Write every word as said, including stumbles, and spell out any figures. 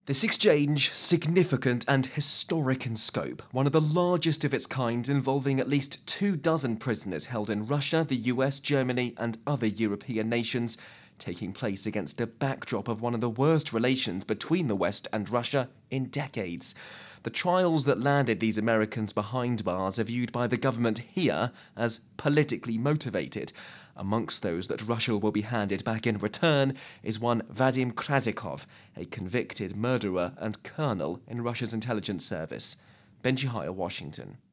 This exchange, significant and historic in scope, one of the largest of its kind, involving at least two dozen prisoners held in Russia, the U S, Germany and other European nations, taking place against a backdrop of one of the worst relations between the West and Russia in decades. The trials that landed these Americans behind bars are viewed by the government here as politically motivated. Amongst those that Russia will be handed back in return is one Vadim Krasikov, a convicted murderer and colonel in Russia's intelligence service. Benji Hire, Washington.